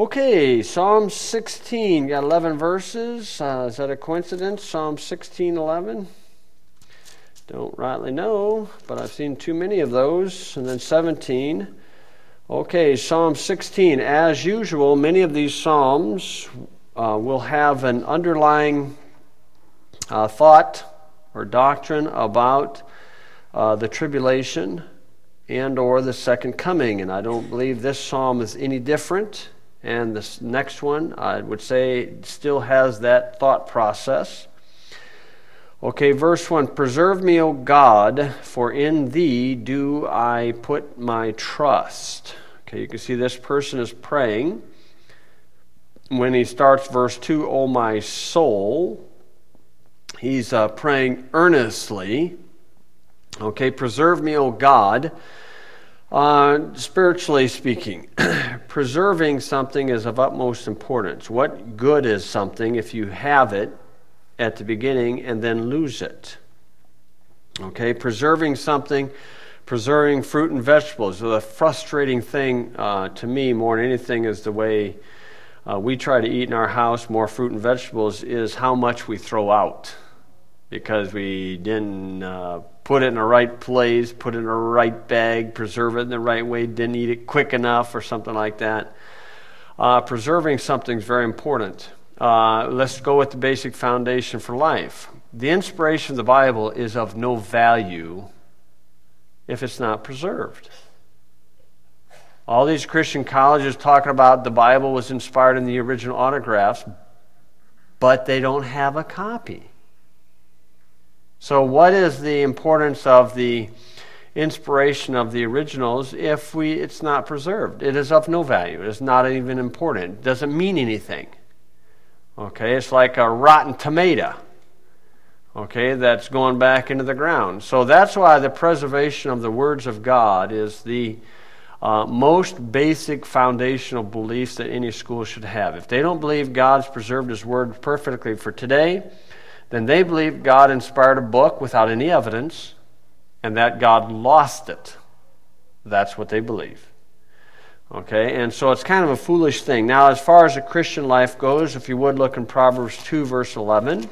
Okay, Psalm 16, got 11 verses. Is that a coincidence? Psalm 16, 11? Don't rightly know, but I've seen too many of those. And then 17. Okay, Psalm 16. As usual, many of these psalms will have an underlying thought or doctrine about the tribulation and or the second coming. And I don't believe this psalm is any different. And this next one, I would say, still has that thought process. Okay, verse 1, Preserve me, O God, for in thee do I put my trust. Okay, you can see this person is praying. When he starts verse 2, O my soul, he's praying earnestly. Okay, preserve me, O God. Spiritually speaking, preserving something is of utmost importance. What good is something if you have it at the beginning and then lose it? Okay, preserving something, preserving fruit and vegetables. The frustrating thing to me more than anything is the way we try to eat in our house more fruit and vegetables is how much we throw out because we didn't put it in the right place, put it in the right bag, preserve it in the right way, didn't eat it quick enough or something like that. Preserving something is very important. Let's go with the basic foundation for life. The inspiration of the Bible is of no value if it's not preserved. All these Christian colleges talking about the Bible was inspired in the original autographs, but they don't have a copy. So what is the importance of the inspiration of the originals if it's not preserved? It is of no value. It is not even important. It doesn't mean anything. Okay, it's like a rotten tomato. Okay, that's going back into the ground. So that's why the preservation of the words of God is the most basic foundational beliefs that any school should have. If they don't believe God's preserved His Word perfectly for today, then they believe God inspired a book without any evidence and that God lost it. That's what they believe. Okay, and so it's kind of a foolish thing. Now, as far as the Christian life goes, if you would look in Proverbs 2, verse 11.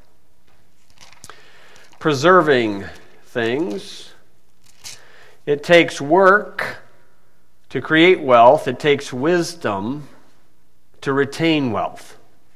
Preserving things. It takes work to create wealth. It takes wisdom to retain wealth.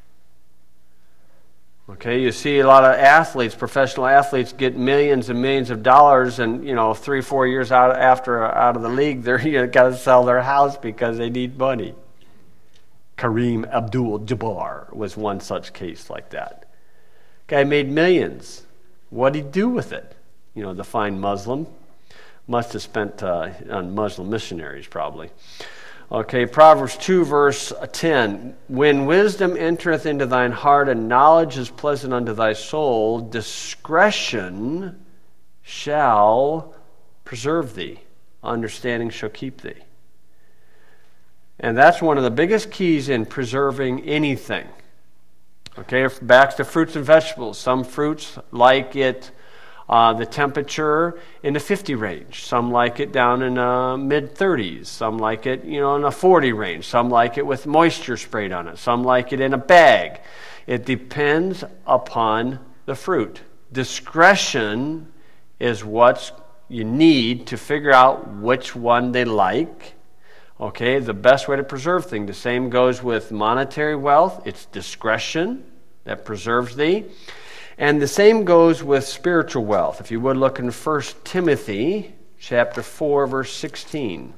Okay, you see a lot of athletes, professional athletes, get millions and millions of dollars, and 3-4 years out of the league, they're got to sell their house because they need money. Kareem Abdul-Jabbar was one such case like that. Guy made millions. What did he do with it? The fine Muslim must have spent on Muslim missionaries probably. Okay, Proverbs 2, verse 10. When wisdom entereth into thine heart, and knowledge is pleasant unto thy soul, discretion shall preserve thee. Understanding shall keep thee. And that's one of the biggest keys in preserving anything. Okay, back to fruits and vegetables. Some fruits like it the temperature in the 50 range. Some like it down in mid-30s. Some like it, in a 40 range. Some like it with moisture sprayed on it. Some like it in a bag. It depends upon the fruit. Discretion is what you need to figure out which one they like. Okay, the best way to preserve things. The same goes with monetary wealth. It's discretion that preserves thee. And the same goes with spiritual wealth. If you would look in 1 Timothy chapter 4, verse 16.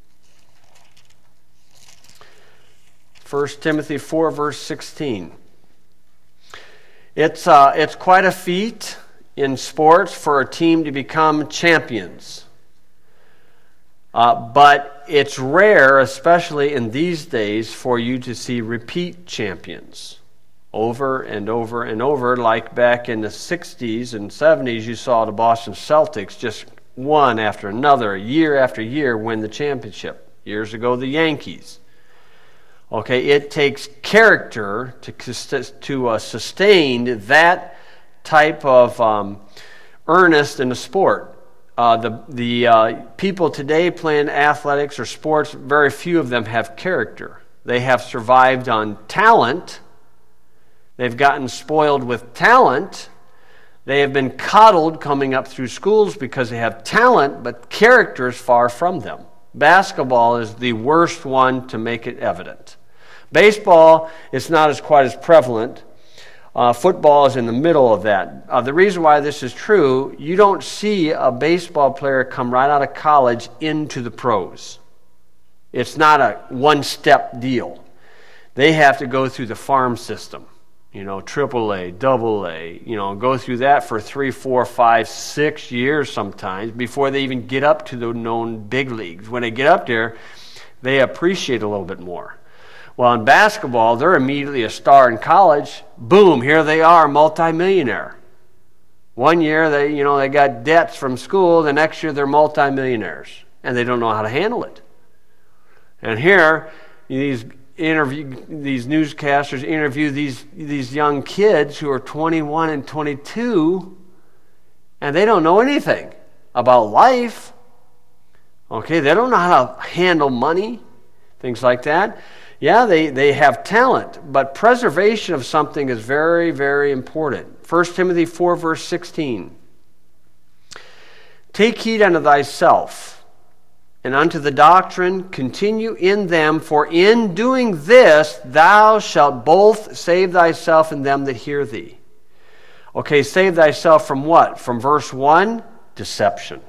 1 Timothy 4, verse 16. It's quite a feat in sports for a team to become champions. But it's rare, especially in these days, for you to see repeat champions. Over and over and over, like back in the 60s and 70s, you saw the Boston Celtics just one after another, year after year, win the championship. Years ago, the Yankees. Okay, it takes character to sustain that type of earnest in the sport. The people today playing athletics or sports, very few of them have character. They have survived on talent. They've gotten spoiled with talent. They have been coddled coming up through schools because they have talent, but character is far from them. Basketball is the worst one to make it evident. Baseball is not quite as prevalent. Football is in the middle of that. The reason why this is true, you don't see a baseball player come right out of college into the pros. It's not a one-step deal. They have to go through the farm system. AAA, AA, go through that for 3, 4, 5, 6 years sometimes before they even get up to the known big leagues. When they get up there, they appreciate a little bit more. Well, in basketball, they're immediately a star in college. Boom, here they are, multimillionaire. One year, they got debts from school. The next year, they're multimillionaires, and they don't know how to handle it. And here, these newscasters interview these young kids who are 21 and 22, and they don't know anything about life. Okay, they don't know how to handle money, things like that. Yeah, they have talent, but preservation of something is very, very important. 1 Timothy 4, verse 16. Take heed unto thyself, and unto the doctrine continue in them, for in doing this thou shalt both save thyself and them that hear thee. Okay, save thyself from what? From verse 1, deception.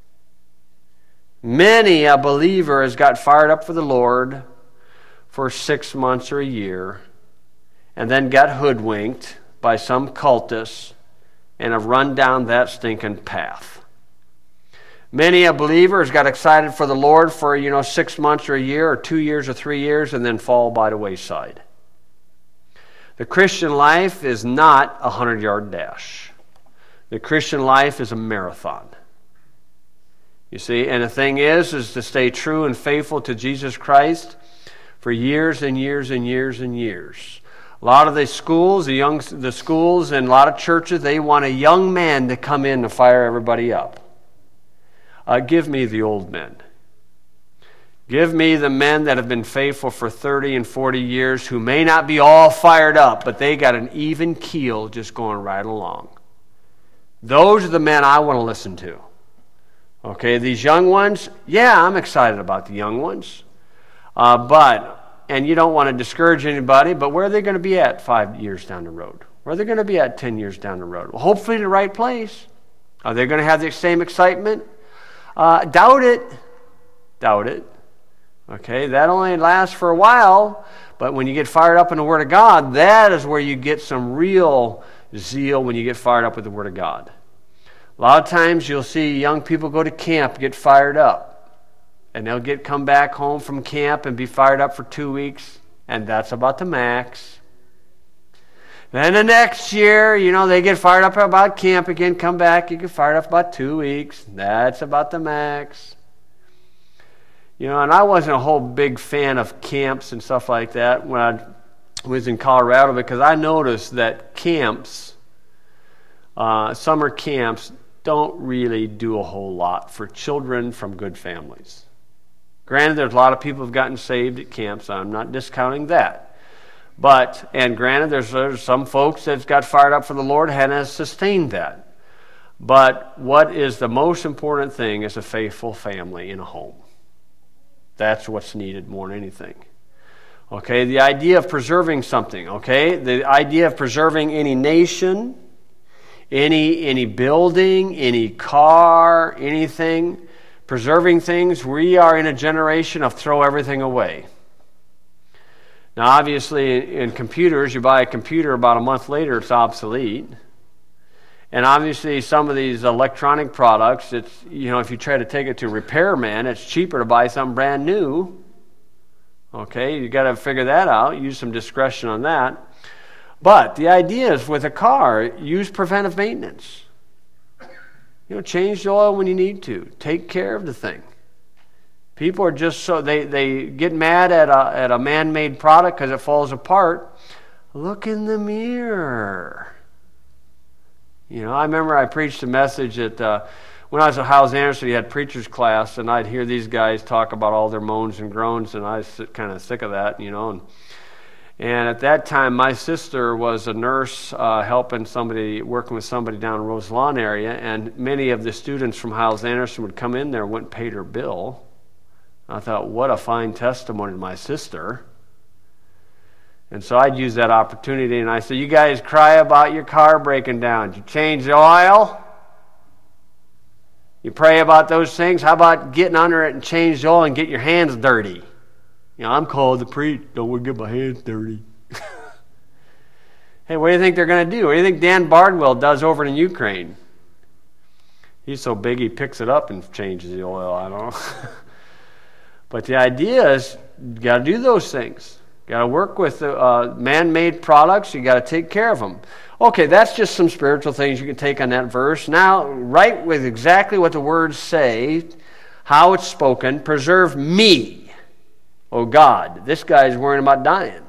Many a believer has got fired up for the Lord for 6 months or a year, and then got hoodwinked by some cultists and have run down that stinking path. Many a believer has got excited for the Lord for 6 months or a year or 2 years or 3 years and then fall by the wayside. The Christian life is not a 100-yard dash. The Christian life is a marathon. You see, and the thing is to stay true and faithful to Jesus Christ for years and years and years and years. A lot of the schools, the schools and a lot of churches, they want a young man to come in to fire everybody up. Give me the old men. Give me the men that have been faithful for 30 and 40 years who may not be all fired up, but they got an even keel just going right along. Those are the men I want to listen to. Okay, these young ones, yeah, I'm excited about the young ones. And you don't want to discourage anybody, but where are they going to be at 5 years down the road? Where are they going to be at 10 years down the road? Well, hopefully the right place. Are they going to have the same excitement? Doubt it. Doubt it. Okay, that only lasts for a while, but when you get fired up in the Word of God, that is where you get some real zeal when you get fired up with the Word of God. A lot of times you'll see young people go to camp, get fired up. And they'll come back home from camp and be fired up for 2 weeks, and that's about the max. Then the next year, they get fired up about camp again, come back, you get fired up about 2 weeks. That's about the max. And I wasn't a whole big fan of camps and stuff like that when I was in Colorado, because I noticed that camps, summer camps, don't really do a whole lot for children from good families. Granted, there's a lot of people who've gotten saved at camps. So I'm not discounting that. And granted, there's some folks that's got fired up for the Lord and has sustained that. But what is the most important thing is a faithful family in a home. That's what's needed more than anything. Okay, the idea of preserving something, okay? The idea of preserving any nation, any building, any car, anything. Preserving things, we are in a generation of throw everything away. Now, obviously, in computers, you buy a computer, about a month later, it's obsolete. And obviously, some of these electronic products, it's if you try to take it to a repairman, it's cheaper to buy something brand new. Okay, you got to figure that out. Use some discretion on that. But the idea is, with a car, use preventive maintenance. Change the oil when you need to. Take care of the thing. People are just they get mad at a man-made product because it falls apart. Look in the mirror. I remember I preached a message at when I was at Hyles Anderson, he had preacher's class, and I'd hear these guys talk about all their moans and groans, and I was kind of sick of that, And at that time, my sister was a nurse working with somebody down in Rose Lawn area, and many of the students from Hyles Anderson would come in there and wouldn't pay their bill. I thought, what a fine testimony to my sister. And so I'd use that opportunity, and I said, you guys cry about your car breaking down. Did you change the oil? You pray about those things? How about getting under it and change the oil and get your hands dirty? I'm called to preach. Don't want to get my hands dirty. Hey, what do you think they're going to do? What do you think Dan Bardwell does over in Ukraine? He's so big he picks it up and changes the oil. I don't know. But the idea is you got to do those things. You got to work with man-made products. You got to take care of them. Okay, that's just some spiritual things you can take on that verse. Now, right with exactly what the words say, how it's spoken, preserve me, O God. This guy's worrying about dying.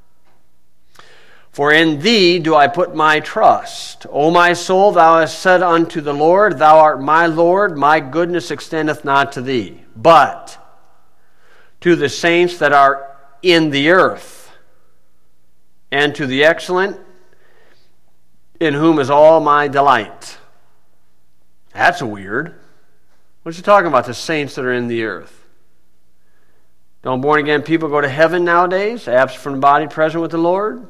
For in thee do I put my trust. O my soul, thou hast said unto the Lord, thou art my Lord, my goodness extendeth not to thee, but to the saints that are in the earth, and to the excellent, in whom is all my delight. That's weird. What's he talking about, the saints that are in the earth? Don't born-again people go to heaven nowadays, absent from the body, present with the Lord?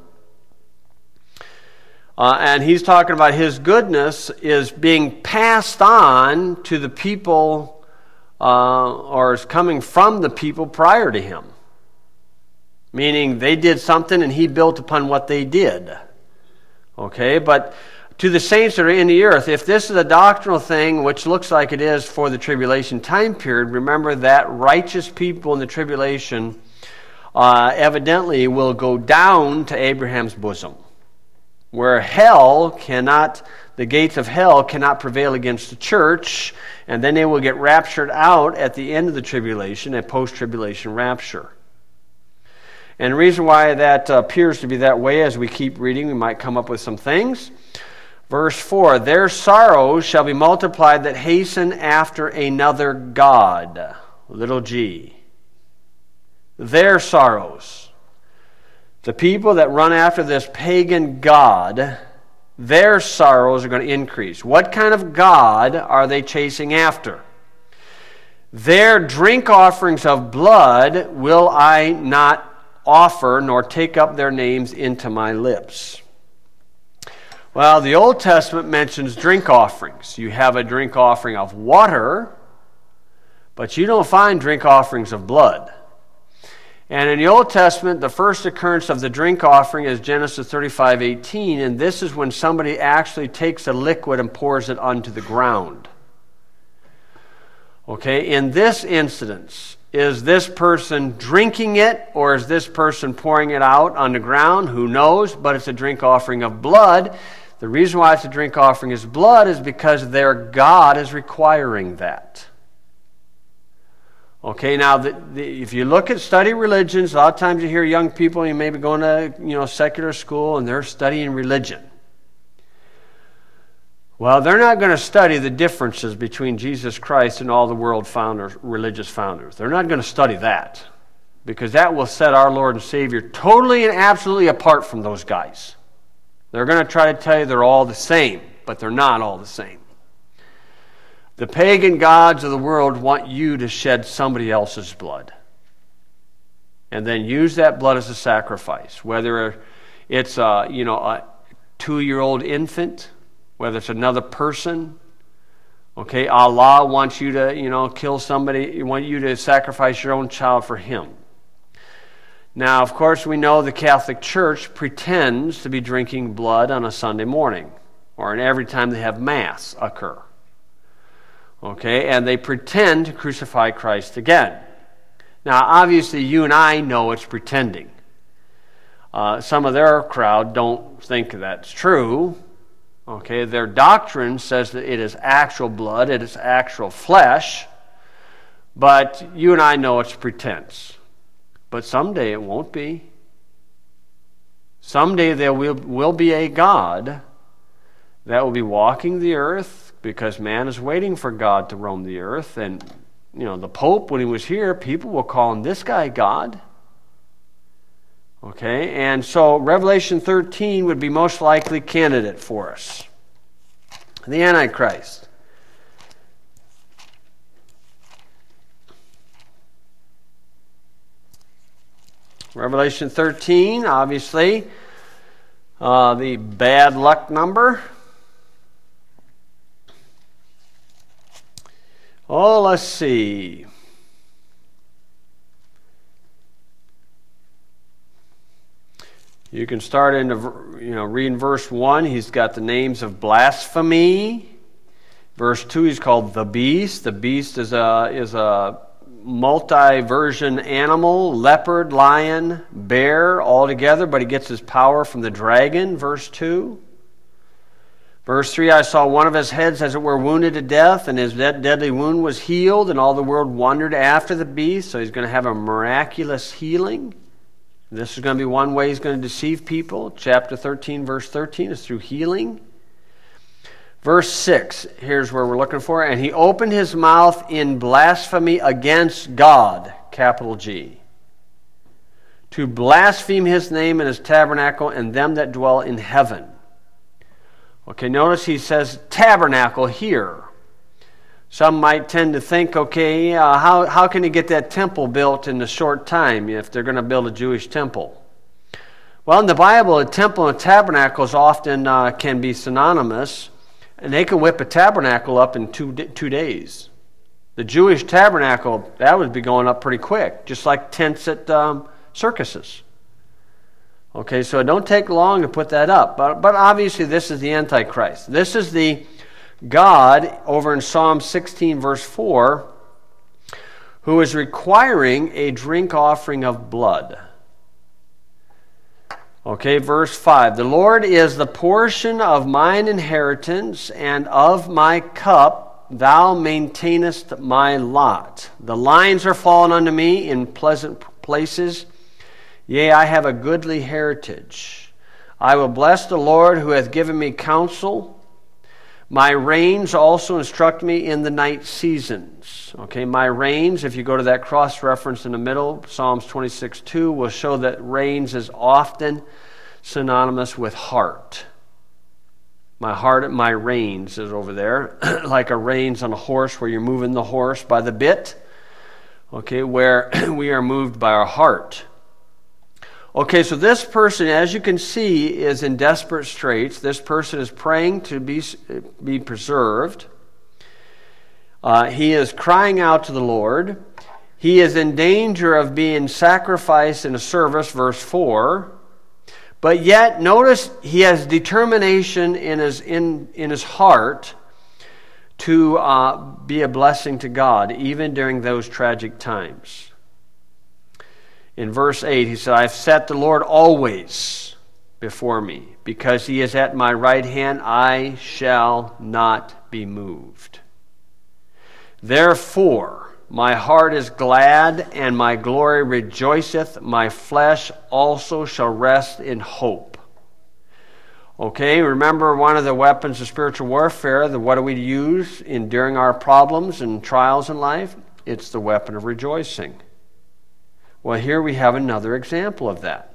And he's talking about his goodness is being passed on to the people, or is coming from the people prior to him. Meaning they did something and he built upon what they did. Okay, but to the saints that are in the earth, if this is a doctrinal thing, which looks like it is for the tribulation time period, remember that righteous people in the tribulation evidently will go down to Abraham's bosom, where the gates of hell cannot prevail against the church, and then they will get raptured out at the end of the tribulation, a post-tribulation rapture. And the reason why that appears to be that way, as we keep reading, we might come up with some things. Verse 4, their sorrows shall be multiplied that hasten after another god, little g. Their sorrows. The people that run after this pagan god, their sorrows are going to increase. What kind of god are they chasing after? Their drink offerings of blood will I not offer, nor take up their names into my lips. Well, the Old Testament mentions drink offerings. You have a drink offering of water, but you don't find drink offerings of blood. And in the Old Testament, the first occurrence of the drink offering is Genesis 35:18, and this is when somebody actually takes a liquid and pours it onto the ground. Okay, in this instance, is this person drinking it, or is this person pouring it out on the ground? Who knows? But it's a drink offering of blood. The reason why it's a drink offering of blood is because their God is requiring that. Okay, now if you look at study religions, a lot of times you hear young people, you may be going to secular school, and they're studying religion. Well, they're not going to study the differences between Jesus Christ and all the world founders, religious founders. They're not going to study that, because that will set our Lord and Savior totally and absolutely apart from those guys. They're going to try to tell you they're all the same, but they're not all the same. The pagan gods of the world want you to shed somebody else's blood, and then use that blood as a sacrifice, whether it's a 2-year-old infant, whether it's another person. Okay, Allah wants you to, kill somebody. He wants you to sacrifice your own child for him. Now, of course, we know the Catholic Church pretends to be drinking blood on a Sunday morning, or every time they have Mass occur. Okay, and they pretend to crucify Christ again. Now, obviously, you and I know it's pretending. Some of their crowd don't think that's true. Okay, their doctrine says that it is actual blood, it is actual flesh, but you and I know it's pretense. But someday it won't be. Someday there will be a God that will be walking the earth, because man is waiting for God to roam the earth. And, the Pope, when he was here, people will call him, this guy God. Okay, and so Revelation 13 would be most likely candidate for us. The Antichrist. Revelation 13, obviously, the bad luck number. Oh, let's see. You can start into, reading verse 1. He's got the names of blasphemy. Verse 2, he's called the beast. The beast is a multi-version animal, leopard, lion, bear, all together, but he gets his power from the dragon, verse 2. Verse 3, I saw one of his heads as it were wounded to death, and his deadly wound was healed, and all the world wondered after the beast, so he's going to have a miraculous healing. This is going to be one way he's going to deceive people. Chapter 13, verse 13 is through healing. Verse 6, here's where we're looking for. And he opened his mouth in blasphemy against God, capital G, to blaspheme his name and his tabernacle and them that dwell in heaven. Okay, notice he says tabernacle here. Some might tend to think, okay, how can you get that temple built in a short time if they're going to build a Jewish temple? Well, in the Bible, a temple and a tabernacle often can be synonymous, and they can whip a tabernacle up in 2 days. The Jewish tabernacle, that would be going up pretty quick, just like tents at circuses. Okay, so it don't take long to put that up. But obviously this is the Antichrist. This is the God over in Psalm 16, verse 4, who is requiring a drink offering of blood. Okay, verse 5. The Lord is the portion of mine inheritance, and of my cup thou maintainest my lot. The lines are fallen unto me in pleasant places. Yea, I have a goodly heritage. I will bless the Lord who hath given me counsel. My reins also instruct me in the night seasons. Okay, my reins, if you go to that cross-reference in the middle, Psalms 26:2 will show that reins is often synonymous with heart. My heart, my reins is over there, like a reins on a horse where you're moving the horse by the bit. Okay, where we are moved by our heart. Okay, so this person, as you can see, is in desperate straits. This person is praying to be preserved. He is crying out to the Lord. He is in danger of being sacrificed in a service, verse 4. But yet, notice he has determination in his heart to be a blessing to God, even during those tragic times. In verse 8, he said, I have set the Lord always before me. Because he is at my right hand, I shall not be moved. Therefore, my heart is glad, and my glory rejoiceth. My flesh also shall rest in hope. Okay, remember one of the weapons of spiritual warfare, what do we use during our problems and trials in life? It's the weapon of rejoicing. Well, here we have another example of that.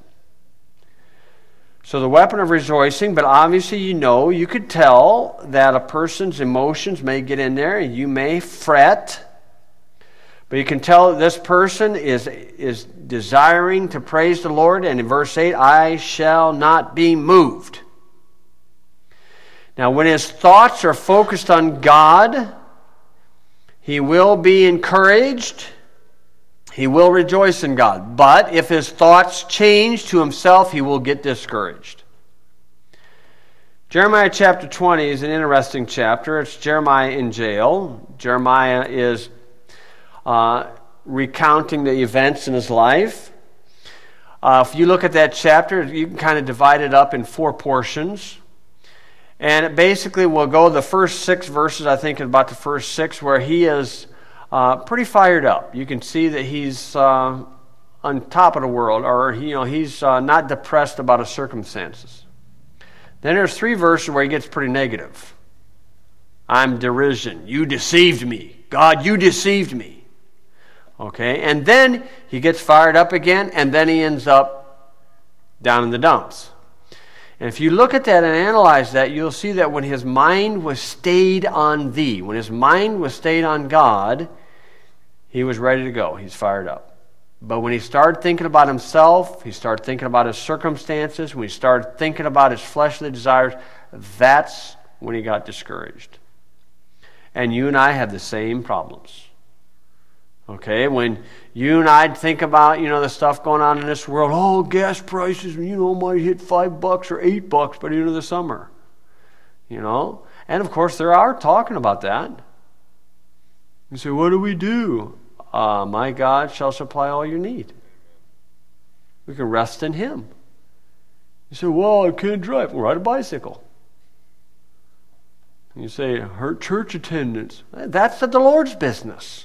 So the weapon of rejoicing, but obviously you could tell that a person's emotions may get in there, and you may fret, but you can tell that this person is desiring to praise the Lord, and in verse 8, I shall not be moved. Now, when his thoughts are focused on God, he will be encouraged. He will rejoice in God. But if his thoughts change to himself, he will get discouraged. Jeremiah chapter 20 is an interesting chapter. It's Jeremiah in jail. Jeremiah is recounting the events in his life. If you look at that chapter, you can kind of divide it up in 4 portions. And it basically will go the first 6 verses, I think about the first 6, where he is pretty fired up. You can see that he's on top of the world, or he's not depressed about his circumstances. Then there's 3 verses where he gets pretty negative. I'm derision. You deceived me. God, you deceived me. Okay, and then he gets fired up again, and then he ends up down in the dumps. And if you look at that and analyze that, you'll see that when his mind was stayed on thee, when his mind was stayed on God, he was ready to go. He's fired up. But when he started thinking about himself, he started thinking about his circumstances, when he started thinking about his fleshly desires, that's when he got discouraged. And you and I have the same problems. Okay, when you and I think about, the stuff going on in this world, oh, gas prices, might hit $5 or $8 by the end of the summer. And of course, there are talking about that. You say, what do we do? My God shall supply all your need. We can rest in Him. You say, well, I can't drive. Well, ride a bicycle. You say, hurt church attendance. That's the Lord's business.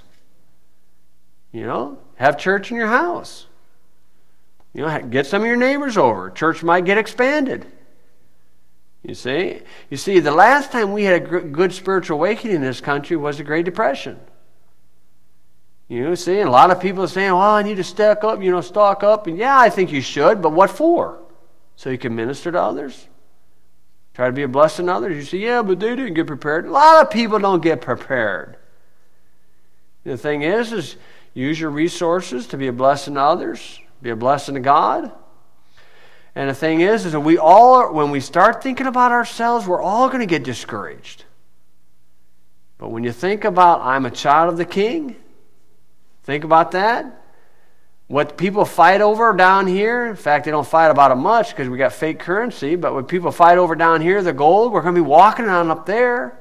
Have church in your house. Get some of your neighbors over. Church might get expanded. You see, the last time we had a good spiritual awakening in this country was the Great Depression. And a lot of people are saying, well, I need to stock up. And yeah, I think you should, but what for? So you can minister to others? Try to be a blessing to others? You say, yeah, but they didn't get prepared. A lot of people don't get prepared. The thing is use your resources to be a blessing to others, be a blessing to God. And the thing is that we all, when we start thinking about ourselves, we're all going to get discouraged. But when you think about, I'm a child of the King, think about that. What people fight over down here, in fact, they don't fight about it much because we got fake currency, but what people fight over down here, the gold, we're going to be walking on up there.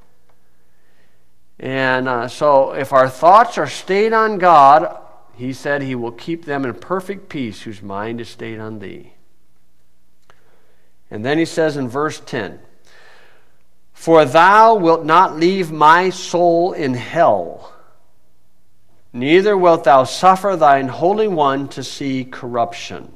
And so if our thoughts are stayed on God, he said he will keep them in perfect peace whose mind is stayed on thee. And then he says in verse 10, for thou wilt not leave my soul in hell, neither wilt thou suffer thine Holy One to see corruption.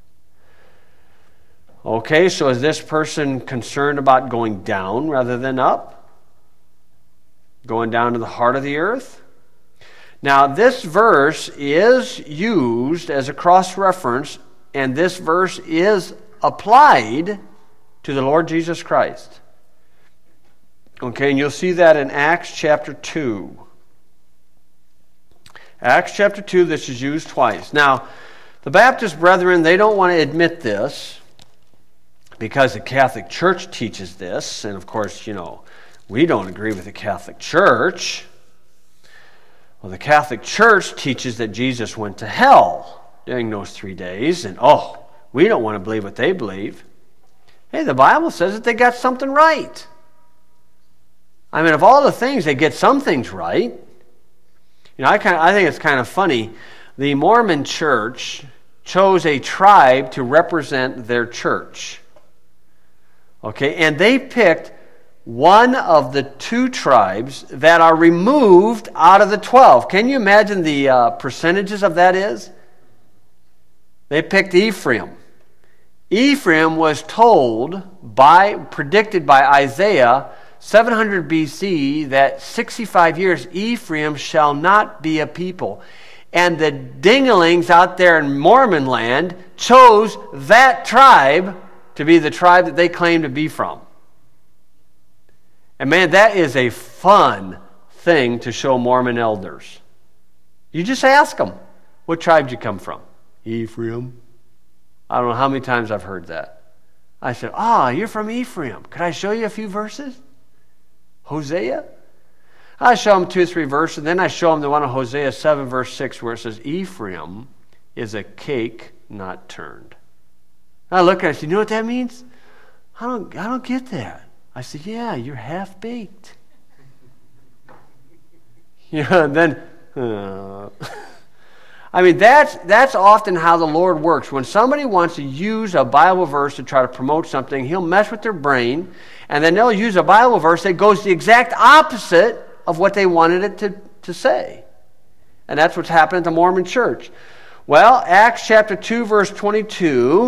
Okay, so is this person concerned about going down rather than up? Going down to the heart of the earth? Now, this verse is used as a cross-reference, and this verse is applied to the Lord Jesus Christ. Okay, and you'll see that in Acts chapter 2. Acts chapter 2, this is used twice. Now, the Baptist brethren, they don't want to admit this because the Catholic Church teaches this, and of course, we don't agree with the Catholic Church. Well, the Catholic Church teaches that Jesus went to hell during those 3 days, and we don't want to believe what they believe. Hey, the Bible says that they got something right. I mean, of all the things, they get some things right. I think it's kind of funny. The Mormon Church chose a tribe to represent their church. Okay, and they picked one of the 2 tribes that are removed out of the 12. Can you imagine the percentages of that is? They picked Ephraim. Ephraim was predicted by Isaiah 700 BC that 65 years Ephraim shall not be a people. And the dinglings out there in Mormon land chose that tribe to be the tribe that they claim to be from. And man, that is a fun thing to show Mormon elders. You just ask them, what tribe did you come from? Ephraim. I don't know how many times I've heard that. I said, you're from Ephraim. Could I show you a few verses? Hosea? I show them 2 or 3 verses, and then I show them the one of Hosea 7, verse 6, where it says, Ephraim is a cake not turned. I look at it, I said, you know what that means? I don't get that. I said, yeah, you're half-baked. And then, I mean, that's often how the Lord works. When somebody wants to use a Bible verse to try to promote something, He'll mess with their brain, and then they'll use a Bible verse that goes the exact opposite of what they wanted it to say. And that's what's happened at the Mormon Church. Well, Acts chapter 2, verse 22,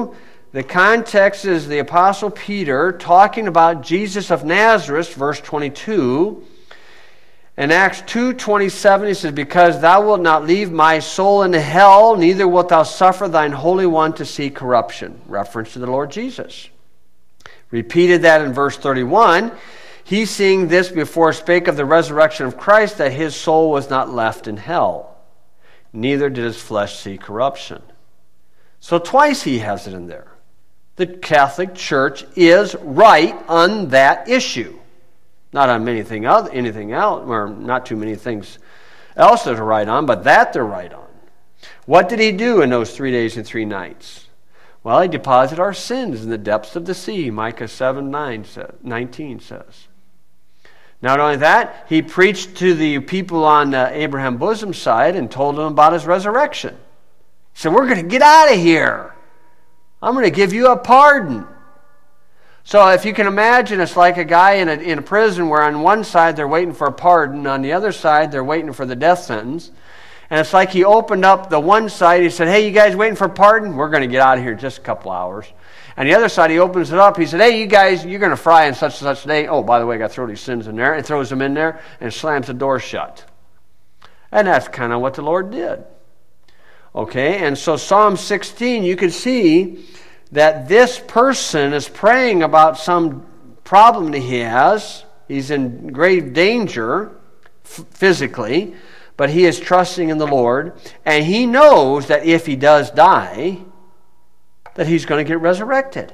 The context is the Apostle Peter talking about Jesus of Nazareth, verse 22. In Acts 2:27, he says, "Because thou wilt not leave my soul in hell, neither wilt thou suffer thine Holy One to see corruption." Reference to the Lord Jesus. Repeated that in verse 31. He, seeing this before, spake of the resurrection of Christ, that his soul was not left in hell, neither did his flesh see corruption. So twice he has it in there. The Catholic Church is right on that issue. Not on anything else, or not too many things else that are right on, but that they're right on. What did he do in those 3 days and 3 nights? Well, he deposited our sins in the depths of the sea, Micah 7:19 says. Not only that, he preached to the people on Abraham Bosom's side and told them about his resurrection. He said, "We're going to get out of here. I'm going to give you a pardon." So if you can imagine, it's like a guy in a prison where on one side they're waiting for a pardon, on the other side they're waiting for the death sentence. And it's like he opened up the one side, he said, "Hey, you guys waiting for a pardon? We're going to get out of here in just a couple hours." And the other side, he opens it up, he said, "Hey, you guys, you're going to fry on such and such day. Oh, by the way, I got to throw these sins in there," and throws them in there and slams the door shut. And that's kind of what the Lord did. Okay, and so Psalm 16, you can see that this person is praying about some problem that he has. He's in grave danger physically, but he is trusting in the Lord, and he knows that if he does die, that he's going to get resurrected.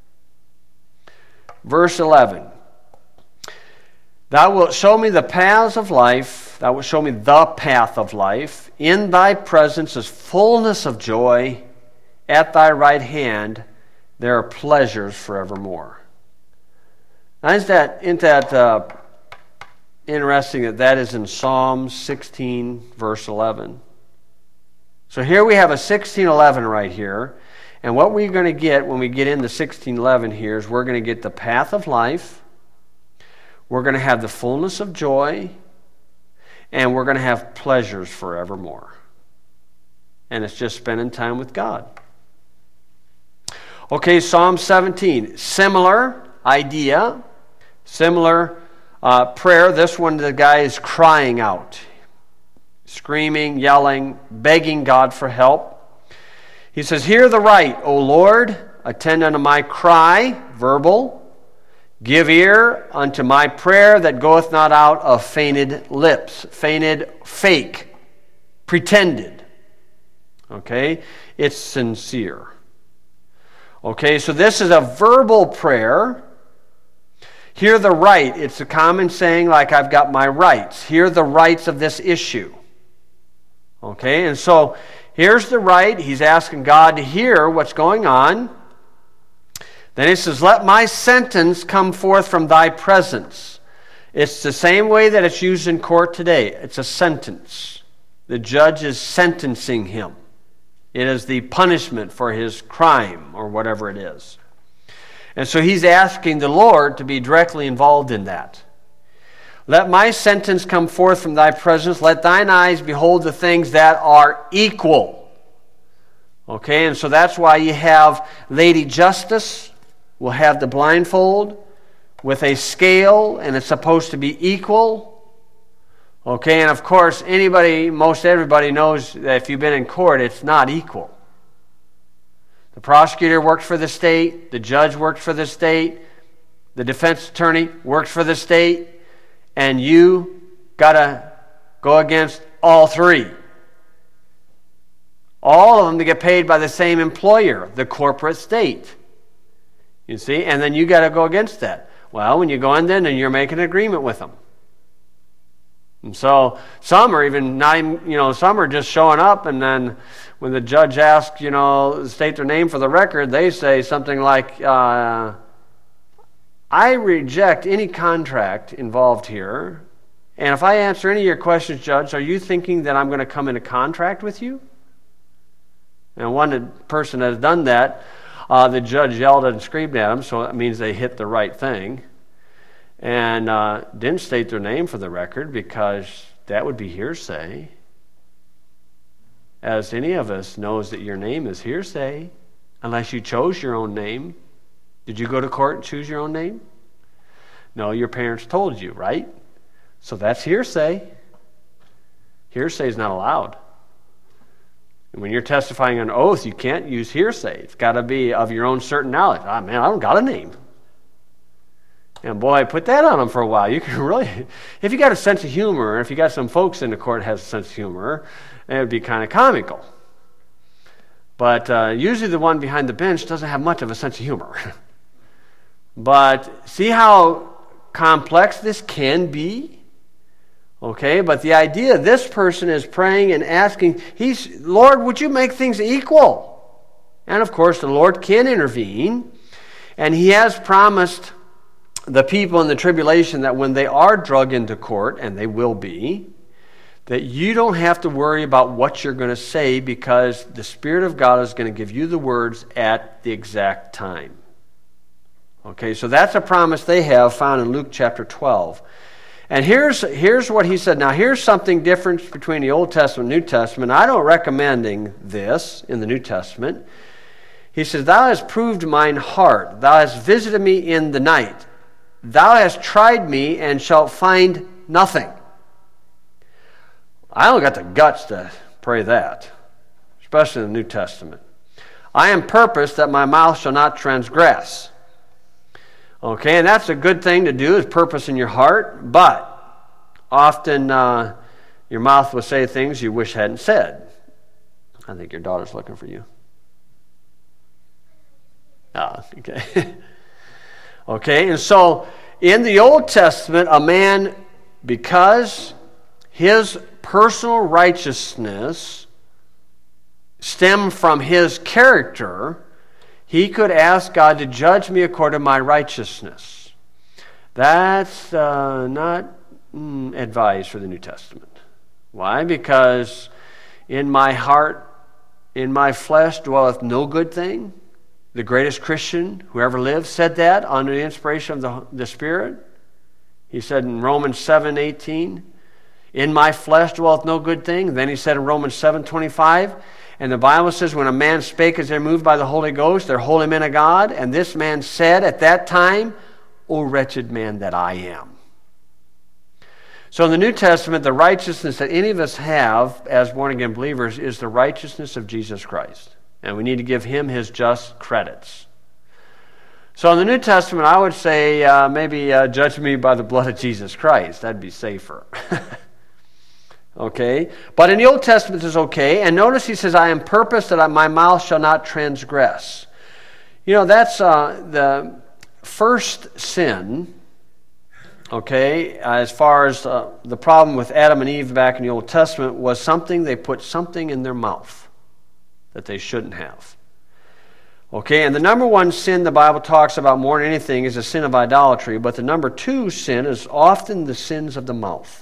Verse 11. "Thou wilt show me the paths of life. Thou wilt show me the path of life. In thy presence is fullness of joy. At thy right hand there are pleasures forevermore." Now, isn't that interesting that is in Psalm 16, verse 11? So here we have a 16:11 right here. And what we're going to get when we get into 16:11 here is we're going to get the path of life. We're going to have the fullness of joy. And we're going to have pleasures forevermore. And it's just spending time with God. Okay, Psalm 17. Similar idea. Similar prayer. This one, the guy is crying out. Screaming, yelling, begging God for help. He says, "Hear the right, O Lord. Attend unto my cry," verbal. "Give ear unto my prayer that goeth not out of feigned lips." Feigned, fake, pretended. Okay? It's sincere. Okay, so this is a verbal prayer. Hear the right. It's a common saying like, "I've got my rights." Hear the rights of this issue. Okay, and so here's the right. He's asking God to hear what's going on. Then he says, "Let my sentence come forth from thy presence." It's the same way that it's used in court today. It's a sentence. The judge is sentencing him. It is the punishment for his crime or whatever it is. And so he's asking the Lord to be directly involved in that. "Let my sentence come forth from thy presence. Let thine eyes behold the things that are equal." Okay, and so that's why you have Lady Justice will have the blindfold with a scale, and it's supposed to be equal. Okay, and of course, most everybody knows that if you've been in court, it's not equal. The prosecutor worked for the state, the judge worked for the state, the defense attorney worked for the state, and you got to go against all three. All of them to get paid by the same employer, the corporate state. You see, and then you got to go against that. Well, when you go in then you're making an agreement with them. And so some are even not even, some are just showing up, and then when the judge asks, state their name for the record, they say something like, "I reject any contract involved here, and if I answer any of your questions, Judge, are you thinking that I'm going to come into contract with you?" And one person has done that. The judge yelled and screamed at him, so that means they hit the right thing. And didn't state their name for the record because that would be hearsay. As any of us knows that your name is hearsay unless you chose your own name. Did you go to court and choose your own name? No, your parents told you, right? So that's hearsay. Hearsay is not allowed. And when you're testifying on oath, you can't use hearsay. It's got to be of your own certain knowledge. Ah, man, I don't got a name. And boy, put that on them for a while. You can really, if you got a sense of humor, if you got some folks in the court that has a sense of humor, it would be kind of comical. But usually the one behind the bench doesn't have much of a sense of humor. But see how complex this can be? Okay, but the idea, this person is praying and asking, Lord, would you make things equal? And of course, the Lord can intervene. And he has promised the people in the tribulation that when they are dragged into court, and they will be, that you don't have to worry about what you're going to say, because the Spirit of God is going to give you the words at the exact time. Okay, so that's a promise they have found in Luke chapter 12. And here's what he said. Now, here's something different between the Old Testament and New Testament. I don't recommending this in the New Testament. He says, Thou hast proved mine heart. Thou hast visited me in the night. Thou hast tried me and shalt find nothing. I don't got the guts to pray that, especially in the New Testament. I am purposed that my mouth shall not transgress. Okay, and that's a good thing to do, is purpose in your heart, but often your mouth will say things you wish hadn't said. I think your daughter's looking for you. Okay. Okay, and so in the Old Testament, a man, because his personal righteousness stemmed from his character, he could ask God to judge me according to my righteousness. That's not advised for the New Testament. Why? Because in my heart, in my flesh dwelleth no good thing. The greatest Christian who ever lived said that under the inspiration of the Spirit. He said in Romans 7:18, in my flesh dwelleth no good thing. Then he said in Romans 7:25, and the Bible says, when a man spake as they're moved by the Holy Ghost, they're holy men of God. And this man said at that time, O wretched man that I am. So in the New Testament, the righteousness that any of us have as born-again believers is the righteousness of Jesus Christ. And we need to give him his just credits. So in the New Testament, I would say maybe judge me by the blood of Jesus Christ. That'd be safer. Okay? But in the Old Testament, it's okay. And notice he says, I am purposed that my mouth shall not transgress. You know, that's the first sin, okay, as far as the problem with Adam and Eve back in the Old Testament was they put something in their mouth that they shouldn't have. Okay, and the number one sin the Bible talks about more than anything is the sin of idolatry, but the number two sin is often the sins of the mouth.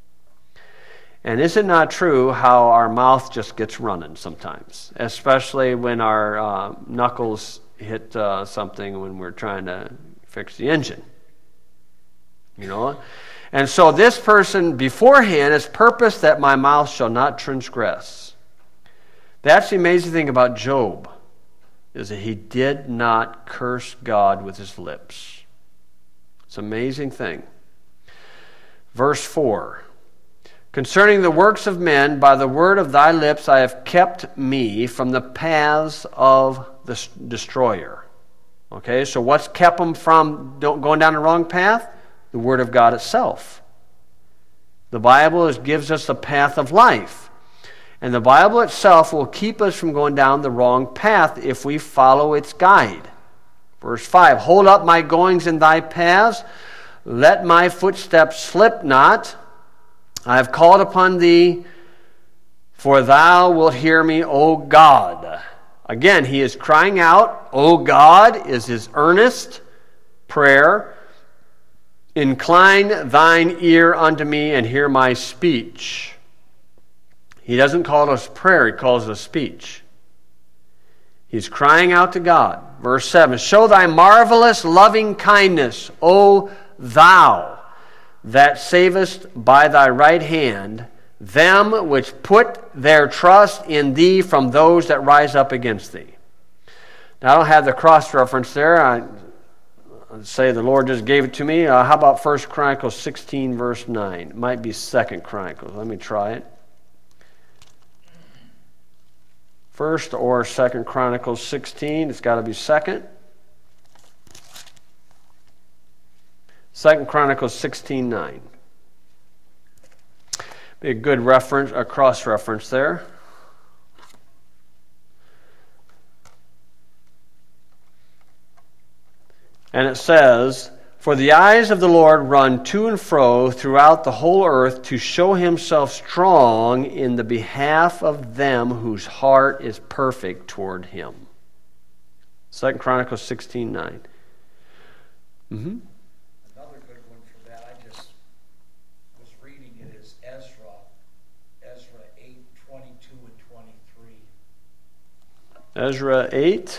And is it not true how our mouth just gets running sometimes, especially when our knuckles hit something when we're trying to fix the engine? You know? And so this person beforehand has purposed that my mouth shall not transgress. That's the amazing thing about Job, is that he did not curse God with his lips. It's an amazing thing. Verse 4. Concerning the works of men, by the word of thy lips I have kept me from the paths of the destroyer. Okay, so what's kept them from going down the wrong path? The word of God itself. The Bible gives us the path of life. And the Bible itself will keep us from going down the wrong path if we follow its guide. Verse 5, hold up my goings in thy paths, let my footsteps slip not. I have called upon thee, for thou wilt hear me, O God. Again, he is crying out. O God is his earnest prayer. Incline thine ear unto me and hear my speech. He doesn't call us prayer, he calls us speech. He's crying out to God. Verse 7, show thy marvelous loving kindness, O thou that savest by thy right hand them which put their trust in thee from those that rise up against thee. I don't have the cross-reference there. I say the Lord just gave it to me. How about 1 Chronicles 16, verse 9? It might be 2 Chronicles. Let me try it. 1 or 2 Chronicles 16. It's got to be 2. 2 Chronicles 16:9. Be a good reference, a cross-reference there. And it says, "For the eyes of the Lord run to and fro throughout the whole earth to show himself strong in the behalf of them whose heart is perfect toward him." 2 Chronicles 16:9. Mm-hmm. Another good one for that, I just was reading it, is Ezra 8:22 and 23. Ezra 8.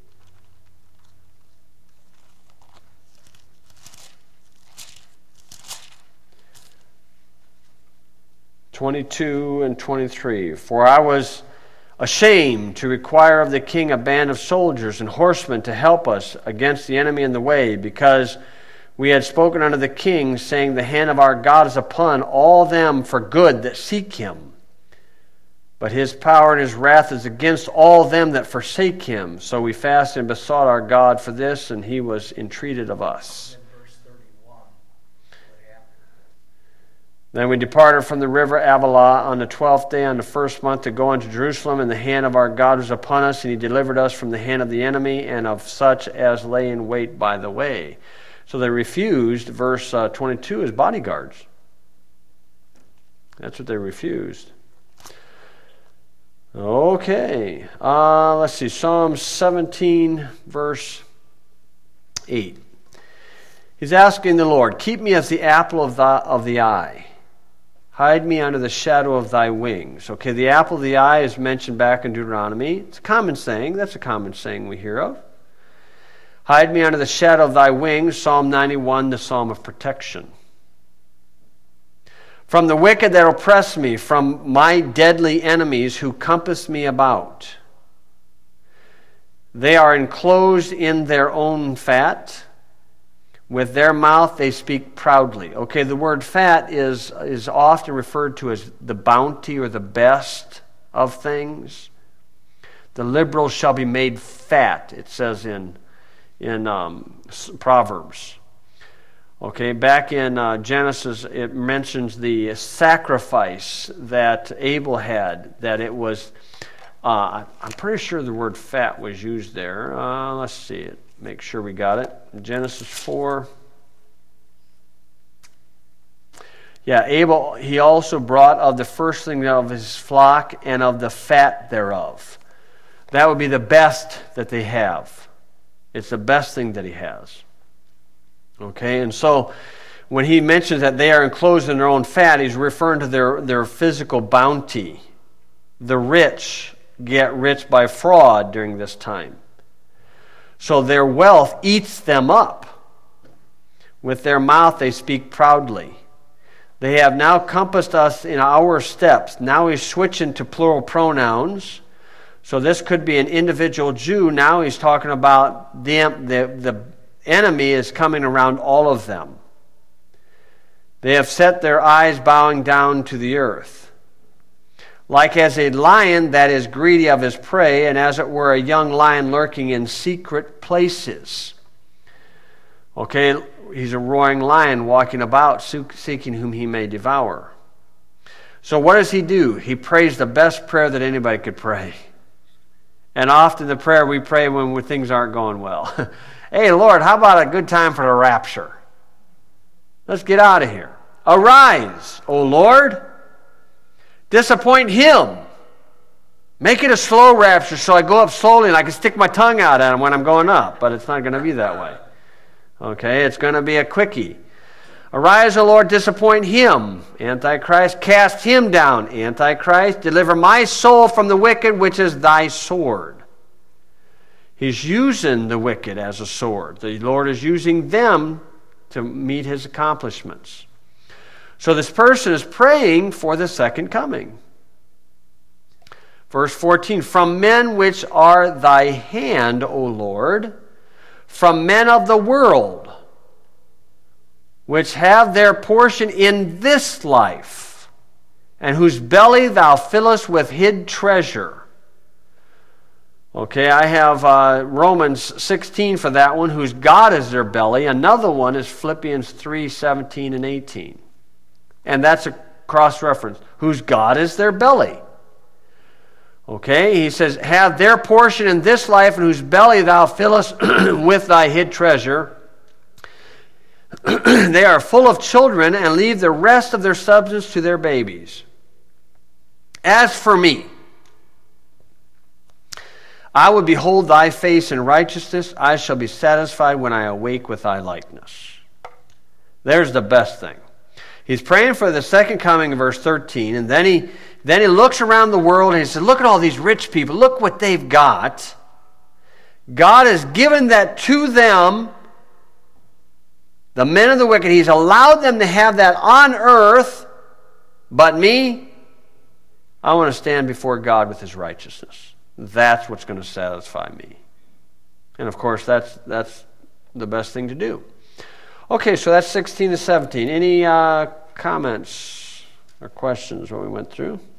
(22 and 23). "For I was ashamed to require of the king a band of soldiers and horsemen to help us against the enemy in the way, because we had spoken unto the king, saying, the hand of our God is upon all them for good that seek him. But his power and his wrath is against all them that forsake him. So we fasted and besought our God for this, and he was entreated of us." "Then we departed from the river Avilah on the 12th day on the first month to go unto Jerusalem, and the hand of our God was upon us, and he delivered us from the hand of the enemy and of such as lay in wait by the way." So they refused, verse 22, as bodyguards. That's what they refused. Okay, let's see, Psalm 17, verse 8. He's asking the Lord, "Keep me as the apple of the eye. Hide me under the shadow of thy wings." Okay, the apple of the eye is mentioned back in Deuteronomy. It's a common saying. That's a common saying we hear of. "Hide me under the shadow of thy wings," Psalm 91, the psalm of protection. "From the wicked that oppress me, from my deadly enemies who compass me about. They are enclosed in their own fat. With their mouth they speak proudly." Okay, the word fat is often referred to as the bounty or the best of things. "The liberal shall be made fat," it says in Proverbs. Okay, back in Genesis, it mentions the sacrifice that Abel had, that it was, I'm pretty sure the word fat was used there. Let's see it. Make sure we got it. Genesis 4. Yeah, Abel, he also brought of the firstling of his flock and of the fat thereof. That would be the best that they have. It's the best thing that he has. Okay, and so when he mentions that they are enclosed in their own fat, he's referring to their physical bounty. The rich get rich by fraud during this time. So their wealth eats them up. With their mouth they speak proudly. They have now compassed us in our steps. Now he's switching to plural pronouns. So this could be an individual Jew. Now he's talking about them. The enemy is coming around all of them. They have set their eyes bowing down to the earth. Like as a lion that is greedy of his prey, and as it were a young lion lurking in secret places. Okay, he's a roaring lion walking about, seeking whom he may devour. So what does he do? He prays the best prayer that anybody could pray. And often the prayer we pray when things aren't going well. Hey, Lord, how about a good time for the rapture? Let's get out of here. Arise, O Lord. Disappoint him. Make it a slow rapture so I go up slowly and I can stick my tongue out at him when I'm going up. But it's not going to be that way. Okay, it's going to be a quickie. Arise, O Lord, disappoint him. Antichrist, cast him down. Antichrist, deliver my soul from the wicked, which is thy sword. He's using the wicked as a sword. The Lord is using them to meet his accomplishments. So this person is praying for the second coming. Verse 14, from men which are thy hand, O Lord, from men of the world, which have their portion in this life, and whose belly thou fillest with hid treasure. Okay, I have Romans 16 for that one, whose God is their belly. Another one is Philippians 3:17 and 18. And that's a cross-reference. Whose God is their belly. Okay, he says, have their portion in this life, and whose belly thou fillest with thy hid treasure. They are full of children, and leave the rest of their substance to their babies. As for me, I will behold thy face in righteousness. I shall be satisfied when I awake with thy likeness. There's the best thing. He's praying for the second coming in verse 13, and then he looks around the world and he says, look at all these rich people. Look what they've got. God has given that to them, the men of the wicked. He's allowed them to have that on earth. But me, I want to stand before God with his righteousness. That's what's going to satisfy me. And of course, that's the best thing to do. Okay, so that's 16 to 17. Any comments or questions what we went through?